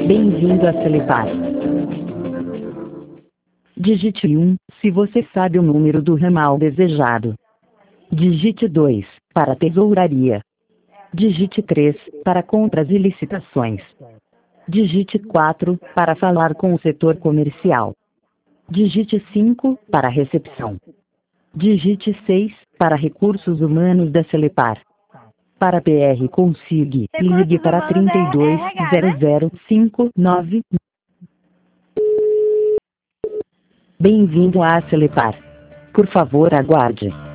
Bem-vindo a Celepar. Digite 1, se você sabe o número do ramal desejado. Digite 2, para tesouraria. Digite 3, para compras e licitações. Digite 4, para falar com o setor comercial. Digite 5, para recepção. Digite 6, para recursos humanos da Celepar. Para PR Consig, ligue para 320059. Bem-vindo à Celepar. Por favor, aguarde.